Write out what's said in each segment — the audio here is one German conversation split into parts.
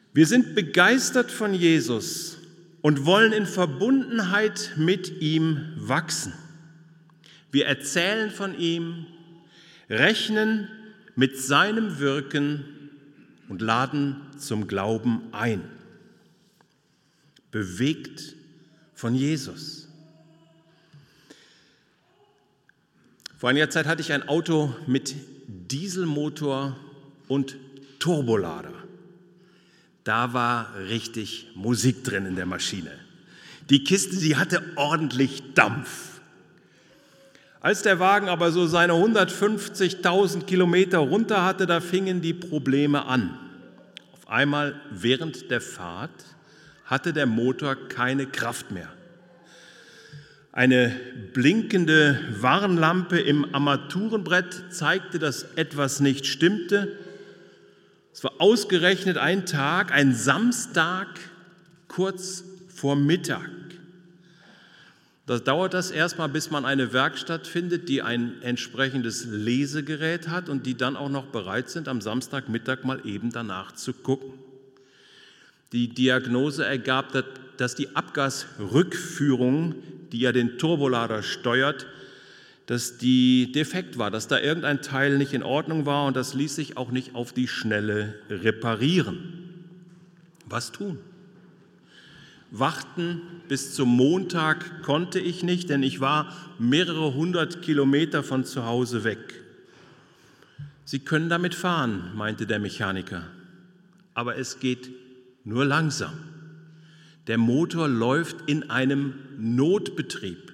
Wir sind begeistert von Jesus und wollen in Verbundenheit mit ihm wachsen. Wir erzählen von ihm, rechnen mit seinem Wirken und laden zum Glauben ein. Bewegt von Jesus. Vor einiger Zeit hatte ich ein Auto mit Dieselmotor und Turbolader. Da war richtig Musik drin in der Maschine. Die Kiste, die hatte ordentlich Dampf. Als der Wagen aber so seine 150.000 Kilometer runter hatte, da fingen die Probleme an. Auf einmal während der Fahrt hatte der Motor keine Kraft mehr. Eine blinkende Warnlampe im Armaturenbrett zeigte, dass etwas nicht stimmte. Es war ausgerechnet ein Tag, ein Samstag, kurz vor Mittag. Da dauert das erstmal, bis man eine Werkstatt findet, die ein entsprechendes Lesegerät hat und die dann auch noch bereit sind, am Samstagmittag mal eben danach zu gucken. Die Diagnose ergab, dass die Abgasrückführung, die ja den Turbolader steuert, dass die defekt war, dass da irgendein Teil nicht in Ordnung war und das ließ sich auch nicht auf die Schnelle reparieren. Was tun? Warten bis zum Montag konnte ich nicht, denn ich war mehrere 100 Kilometer von zu Hause weg. Sie können damit fahren, meinte der Mechaniker, aber es geht nur langsam. Der Motor läuft in einem Notbetrieb.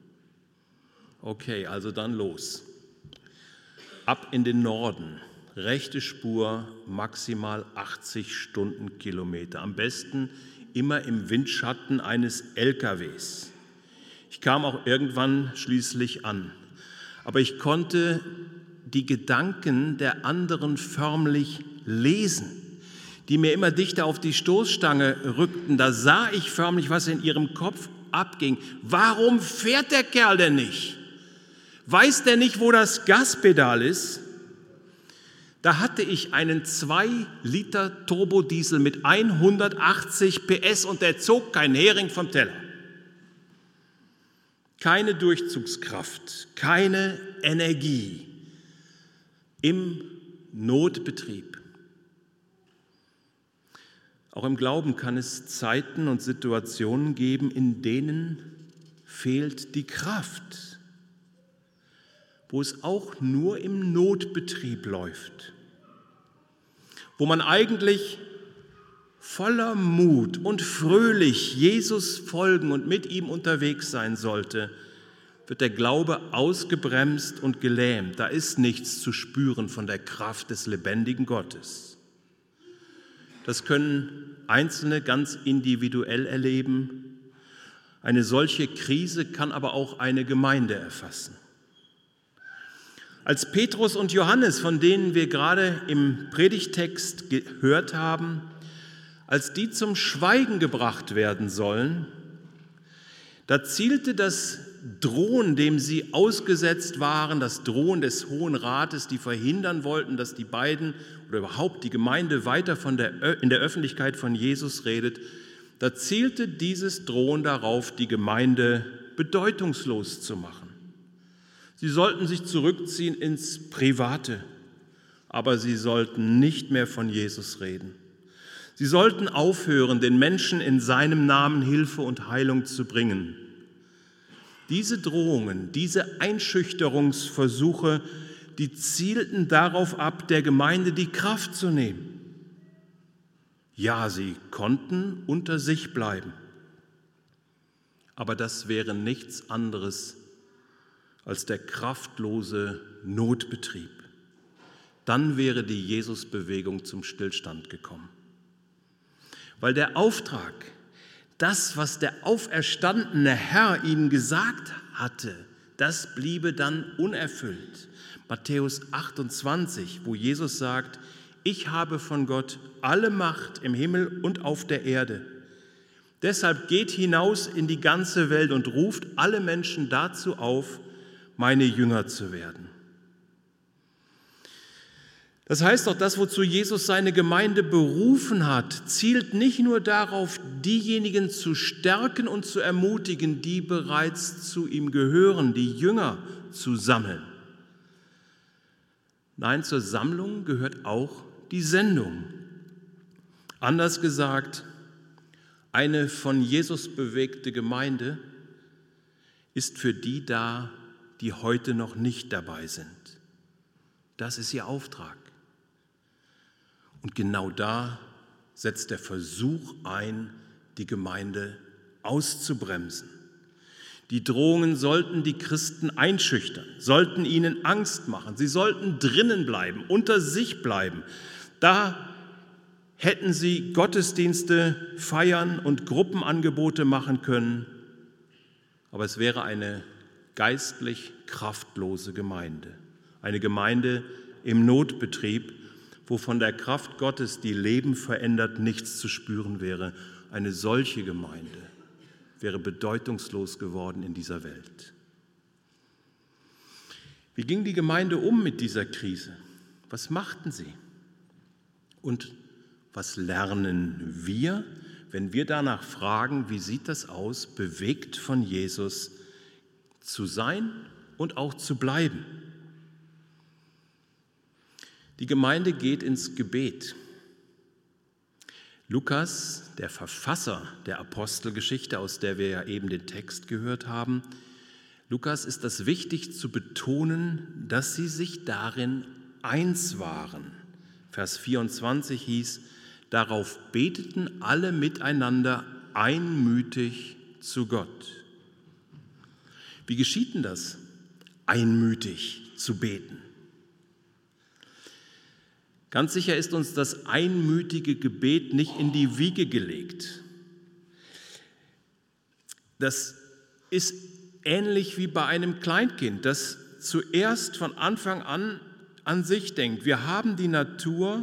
Okay, also dann los. Ab in den Norden, rechte Spur, maximal 80 Stundenkilometer. Am besten immer im Windschatten eines LKWs. Ich kam auch irgendwann schließlich an, aber ich konnte die Gedanken der anderen förmlich lesen, die mir immer dichter auf die Stoßstange rückten. Da sah ich förmlich, was in ihrem Kopf abging. Warum fährt der Kerl denn nicht? Weiß der nicht, wo das Gaspedal ist? Da hatte ich einen 2-Liter Turbodiesel mit 180 PS und der zog keinen Hering vom Teller. Keine Durchzugskraft, keine Energie im Notbetrieb. Auch im Glauben kann es Zeiten und Situationen geben, in denen fehlt die Kraft, wo es auch nur im Notbetrieb läuft, wo man eigentlich voller Mut und fröhlich Jesus folgen und mit ihm unterwegs sein sollte, wird der Glaube ausgebremst und gelähmt. Da ist nichts zu spüren von der Kraft des lebendigen Gottes. Das können Einzelne ganz individuell erleben. Eine solche Krise kann aber auch eine Gemeinde erfassen. Als Petrus und Johannes, von denen wir gerade im Predigtext gehört haben, als die zum Schweigen gebracht werden sollen, da zielte das Drohen, dem sie ausgesetzt waren, das Drohen des Hohen Rates, die verhindern wollten, dass die beiden oder überhaupt die Gemeinde weiter in der Öffentlichkeit von Jesus redet, da zielte dieses Drohen darauf, die Gemeinde bedeutungslos zu machen. Sie sollten sich zurückziehen ins Private, aber sie sollten nicht mehr von Jesus reden. Sie sollten aufhören, den Menschen in seinem Namen Hilfe und Heilung zu bringen. Diese Drohungen, diese Einschüchterungsversuche, die zielten darauf ab, der Gemeinde die Kraft zu nehmen. Ja, sie konnten unter sich bleiben, aber das wäre nichts anderes als der kraftlose Notbetrieb. Dann wäre die Jesusbewegung zum Stillstand gekommen. Weil der Auftrag, das, was der auferstandene Herr ihnen gesagt hatte, das bliebe dann unerfüllt. Matthäus 28, wo Jesus sagt, ich habe von Gott alle Macht im Himmel und auf der Erde. Deshalb geht hinaus in die ganze Welt und ruft alle Menschen dazu auf, meine Jünger zu werden. Das heißt doch, das, wozu Jesus seine Gemeinde berufen hat, zielt nicht nur darauf, diejenigen zu stärken und zu ermutigen, die bereits zu ihm gehören, die Jünger zu sammeln. Nein, zur Sammlung gehört auch die Sendung. Anders gesagt, eine von Jesus bewegte Gemeinde ist für die da, die heute noch nicht dabei sind. Das ist ihr Auftrag. Und genau da setzt der Versuch ein, die Gemeinde auszubremsen. Die Drohungen sollten die Christen einschüchtern, sollten ihnen Angst machen. Sie sollten drinnen bleiben, unter sich bleiben. Da hätten sie Gottesdienste feiern und Gruppenangebote machen können. Aber es wäre eine geistlich kraftlose Gemeinde. Eine Gemeinde im Notbetrieb, wo von der Kraft Gottes, die Leben verändert, nichts zu spüren wäre. Eine solche Gemeinde wäre bedeutungslos geworden in dieser Welt. Wie ging die Gemeinde um mit dieser Krise? Was machten sie? Und was lernen wir, wenn wir danach fragen, wie sieht das aus, bewegt von Jesus zu sein und auch zu bleiben? Die Gemeinde geht ins Gebet. Lukas, der Verfasser der Apostelgeschichte, aus der wir ja eben den Text gehört haben, Lukas ist es wichtig zu betonen, dass sie sich darin eins waren. Vers 24 hieß, darauf beteten alle miteinander einmütig zu Gott. Wie geschieht denn das, einmütig zu beten? Ganz sicher ist uns das einmütige Gebet nicht in die Wiege gelegt. Das ist ähnlich wie bei einem Kleinkind, das zuerst von Anfang an sich denkt. Wir haben die Natur,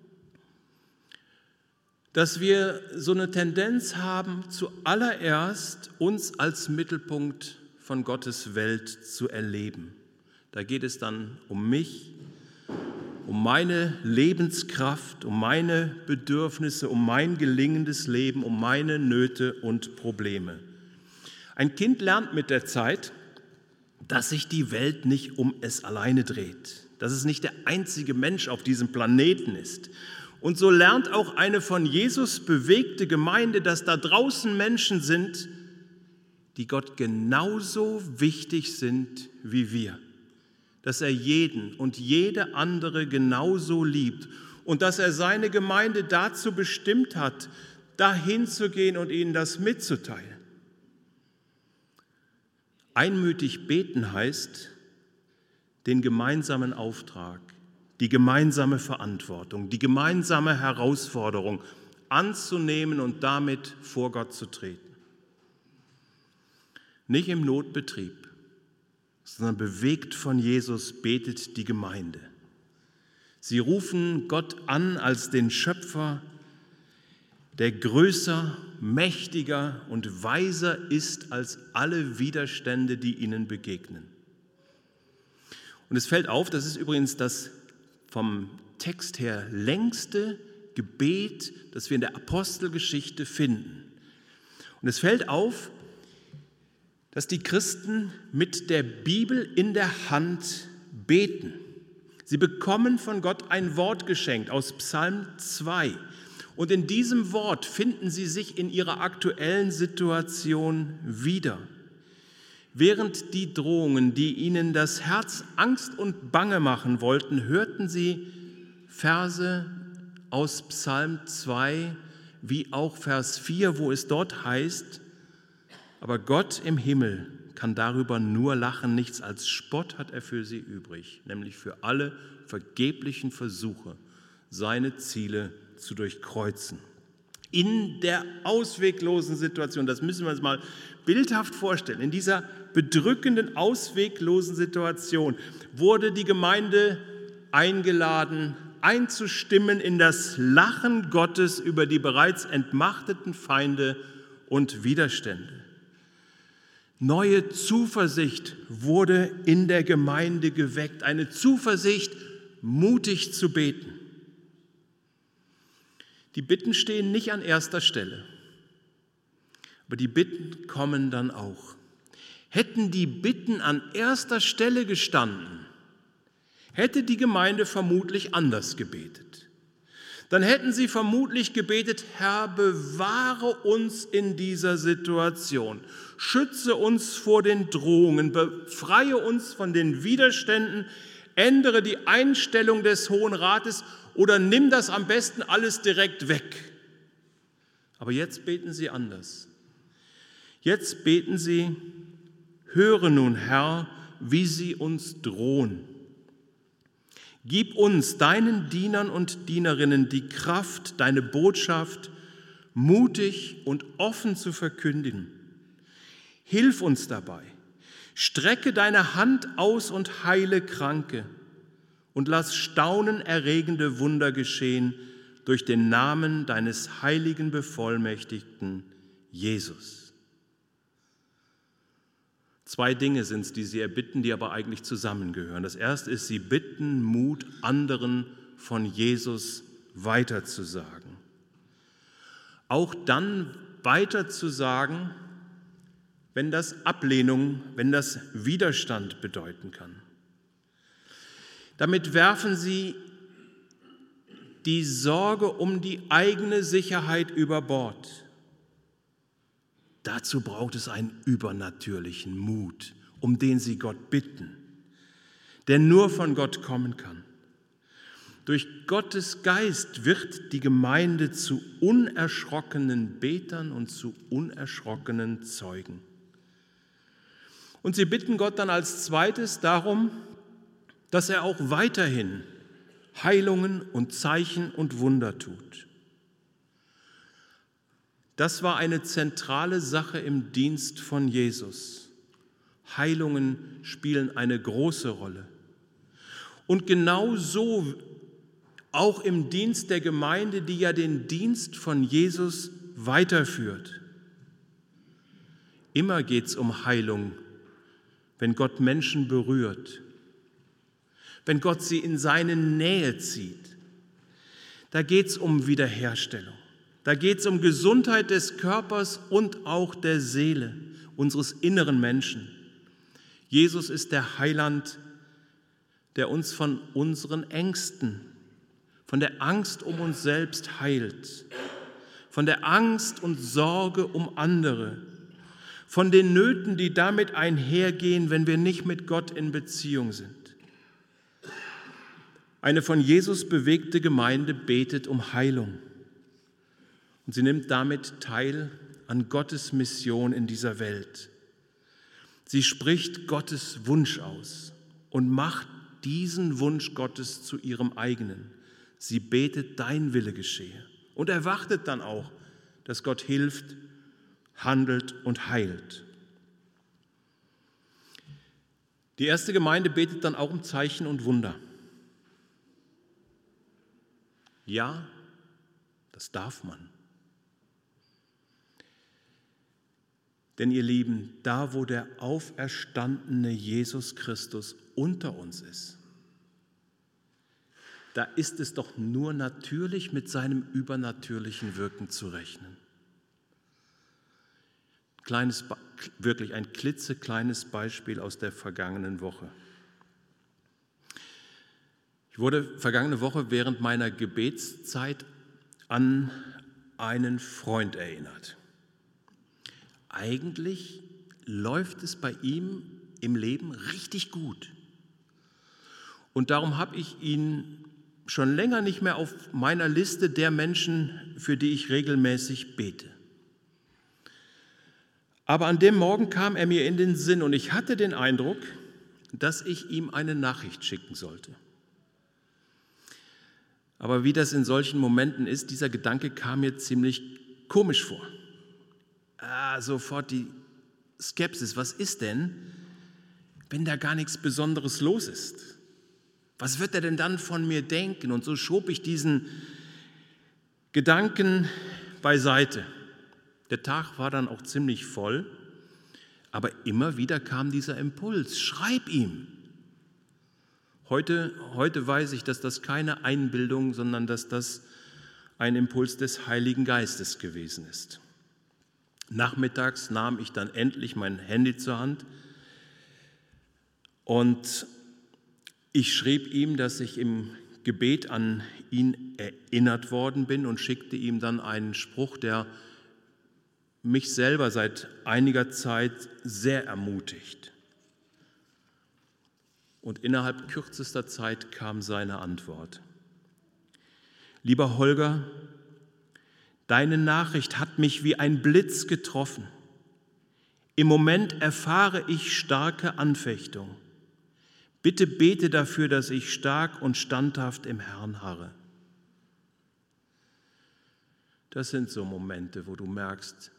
dass wir so eine Tendenz haben, zuallererst uns als Mittelpunkt von Gottes Welt zu erleben. Da geht es dann um mich, um meine Lebenskraft, um meine Bedürfnisse, um mein gelingendes Leben, um meine Nöte und Probleme. Ein Kind lernt mit der Zeit, dass sich die Welt nicht um es alleine dreht, dass es nicht der einzige Mensch auf diesem Planeten ist. Und so lernt auch eine von Jesus bewegte Gemeinde, dass da draußen Menschen sind, die Gott genauso wichtig sind wie wir. Dass er jeden und jede andere genauso liebt und dass er seine Gemeinde dazu bestimmt hat, dahin zu gehen und ihnen das mitzuteilen. Einmütig beten heißt, den gemeinsamen Auftrag, die gemeinsame Verantwortung, die gemeinsame Herausforderung anzunehmen und damit vor Gott zu treten. Nicht im Notbetrieb, sondern bewegt von Jesus betet die Gemeinde. Sie rufen Gott an als den Schöpfer, der größer, mächtiger und weiser ist als alle Widerstände, die ihnen begegnen. Und es fällt auf, das ist übrigens das vom Text her längste Gebet, das wir in der Apostelgeschichte finden. Und es fällt auf, dass die Christen mit der Bibel in der Hand beten. Sie bekommen von Gott ein Wort geschenkt aus Psalm 2. Und in diesem Wort finden sie sich in ihrer aktuellen Situation wieder. Während die Drohungen, die ihnen das Herz Angst und Bange machen wollten, hörten sie Verse aus Psalm 2, wie auch Vers 4, wo es dort heißt, aber Gott im Himmel kann darüber nur lachen, nichts als Spott hat er für sie übrig, nämlich für alle vergeblichen Versuche, seine Ziele zu durchkreuzen. In der ausweglosen Situation, das müssen wir uns mal bildhaft vorstellen, in dieser bedrückenden, ausweglosen Situation wurde die Gemeinde eingeladen, einzustimmen in das Lachen Gottes über die bereits entmachteten Feinde und Widerstände. Neue Zuversicht wurde in der Gemeinde geweckt, eine Zuversicht mutig zu beten. Die Bitten stehen nicht an erster Stelle, aber die Bitten kommen dann auch. Hätten die Bitten an erster Stelle gestanden, hätte die Gemeinde vermutlich anders gebetet. Dann hätten sie vermutlich gebetet: Herr, bewahre uns in dieser Situation, schütze uns vor den Drohungen, befreie uns von den Widerständen, ändere die Einstellung des Hohen Rates oder nimm das am besten alles direkt weg. Aber jetzt beten sie anders. Jetzt beten sie: Höre nun, Herr, wie sie uns drohen. Gib uns, deinen Dienern und Dienerinnen, die Kraft, deine Botschaft mutig und offen zu verkündigen. Hilf uns dabei. Strecke deine Hand aus und heile Kranke und lass staunenerregende Wunder geschehen durch den Namen deines heiligen Bevollmächtigten Jesus. 2 Dinge sind es, die sie erbitten, die aber eigentlich zusammengehören. Das erste ist, sie bitten Mut, anderen von Jesus weiterzusagen. Auch dann weiterzusagen, wenn das Ablehnung, wenn das Widerstand bedeuten kann. Damit werfen sie die Sorge um die eigene Sicherheit über Bord. Dazu braucht es einen übernatürlichen Mut, um den sie Gott bitten, der nur von Gott kommen kann. Durch Gottes Geist wird die Gemeinde zu unerschrockenen Betern und zu unerschrockenen Zeugen. Und sie bitten Gott dann als zweites darum, dass er auch weiterhin Heilungen und Zeichen und Wunder tut. Das war eine zentrale Sache im Dienst von Jesus. Heilungen spielen eine große Rolle. Und genau so auch im Dienst der Gemeinde, die ja den Dienst von Jesus weiterführt. Immer geht es um Heilung, wenn Gott Menschen berührt, wenn Gott sie in seine Nähe zieht. Da geht es um Wiederherstellung. Da geht es um Gesundheit des Körpers und auch der Seele, unseres inneren Menschen. Jesus ist der Heiland, der uns von unseren Ängsten, von der Angst um uns selbst heilt, von der Angst und Sorge um andere, von den Nöten, die damit einhergehen, wenn wir nicht mit Gott in Beziehung sind. Eine von Jesus bewegte Gemeinde betet um Heilung. Und sie nimmt damit teil an Gottes Mission in dieser Welt. Sie spricht Gottes Wunsch aus und macht diesen Wunsch Gottes zu ihrem eigenen. Sie betet, dein Wille geschehe, und erwartet dann auch, dass Gott hilft, handelt und heilt. Die erste Gemeinde betet dann auch um Zeichen und Wunder. Ja, das darf man. Denn ihr Lieben, da wo der auferstandene Jesus Christus unter uns ist, da ist es doch nur natürlich mit seinem übernatürlichen Wirken zu rechnen. Wirklich ein klitzekleines Beispiel aus der vergangenen Woche. Ich wurde vergangene Woche während meiner Gebetszeit an einen Freund erinnert. Eigentlich läuft es bei ihm im Leben richtig gut. Und darum habe ich ihn schon länger nicht mehr auf meiner Liste der Menschen, für die ich regelmäßig bete. Aber an dem Morgen kam er mir in den Sinn und ich hatte den Eindruck, dass ich ihm eine Nachricht schicken sollte. Aber wie das in solchen Momenten ist, dieser Gedanke kam mir ziemlich komisch vor. Sofort die Skepsis, was ist denn, wenn da gar nichts Besonderes los ist? Was wird er denn dann von mir denken? Und so schob ich diesen Gedanken beiseite. Der Tag war dann auch ziemlich voll, aber immer wieder kam dieser Impuls, schreib ihm. Heute weiß ich, dass das keine Einbildung, sondern dass das ein Impuls des Heiligen Geistes gewesen ist. Nachmittags nahm ich dann endlich mein Handy zur Hand und ich schrieb ihm, dass ich im Gebet an ihn erinnert worden bin und schickte ihm dann einen Spruch, der mich selber seit einiger Zeit sehr ermutigt. Und innerhalb kürzester Zeit kam seine Antwort. Lieber Holger, deine Nachricht hat mich wie ein Blitz getroffen. Im Moment erfahre ich starke Anfechtung. Bitte bete dafür, dass ich stark und standhaft im Herrn harre. Das sind so Momente, wo du merkst,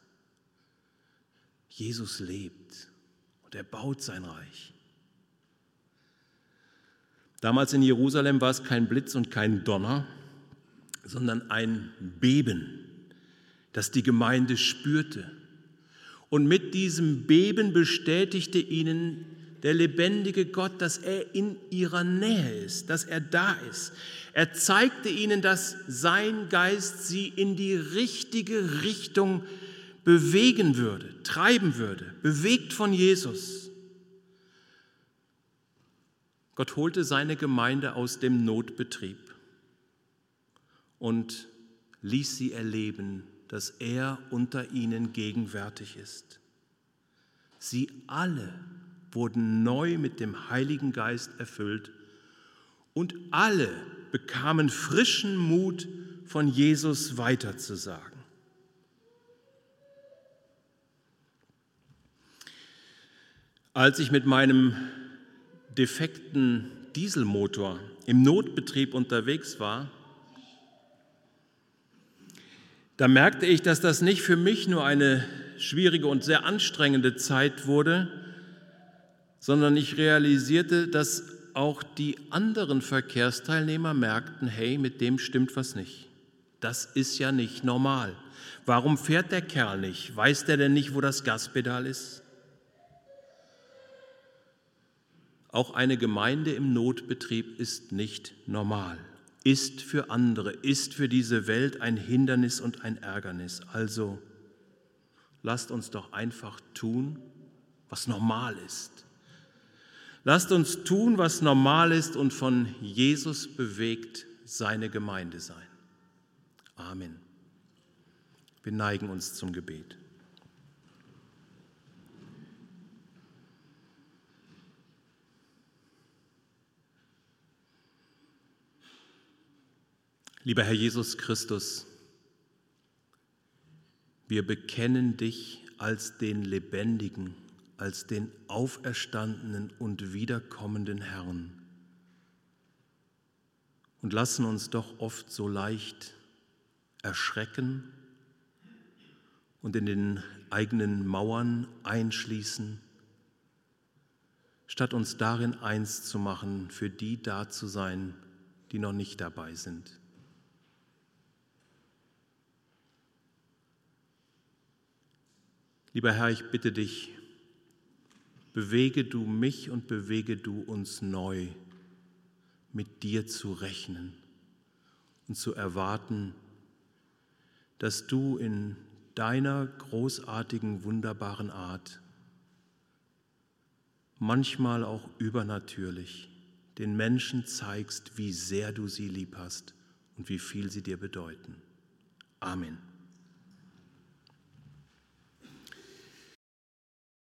Jesus lebt und er baut sein Reich. Damals in Jerusalem war es kein Blitz und kein Donner, sondern ein Beben, das die Gemeinde spürte. Und mit diesem Beben bestätigte ihnen der lebendige Gott, dass er in ihrer Nähe ist, dass er da ist. Er zeigte ihnen, dass sein Geist sie in die richtige Richtung bewegen würde, treiben würde, bewegt von Jesus. Gott holte seine Gemeinde aus dem Notbetrieb und ließ sie erleben, dass er unter ihnen gegenwärtig ist. Sie alle wurden neu mit dem Heiligen Geist erfüllt und alle bekamen frischen Mut, von Jesus weiterzusagen. Als ich mit meinem defekten Dieselmotor im Notbetrieb unterwegs war, da merkte ich, dass das nicht für mich nur eine schwierige und sehr anstrengende Zeit wurde, sondern ich realisierte, dass auch die anderen Verkehrsteilnehmer merkten, hey, mit dem stimmt was nicht. Das ist ja nicht normal. Warum fährt der Kerl nicht? Weiß der denn nicht, wo das Gaspedal ist? Auch eine Gemeinde im Notbetrieb ist nicht normal, ist für andere, ist für diese Welt ein Hindernis und ein Ärgernis. Also lasst uns doch einfach tun, was normal ist. Lasst uns tun, was normal ist und von Jesus bewegt seine Gemeinde sein. Amen. Wir neigen uns zum Gebet. Lieber Herr Jesus Christus, wir bekennen dich als den Lebendigen, als den auferstandenen und wiederkommenden Herrn und lassen uns doch oft so leicht erschrecken und in den eigenen Mauern einschließen, statt uns darin eins zu machen, für die da zu sein, die noch nicht dabei sind. Lieber Herr, ich bitte dich, bewege du mich und bewege du uns neu, mit dir zu rechnen und zu erwarten, dass du in deiner großartigen, wunderbaren Art, manchmal auch übernatürlich, den Menschen zeigst, wie sehr du sie lieb hast und wie viel sie dir bedeuten. Amen.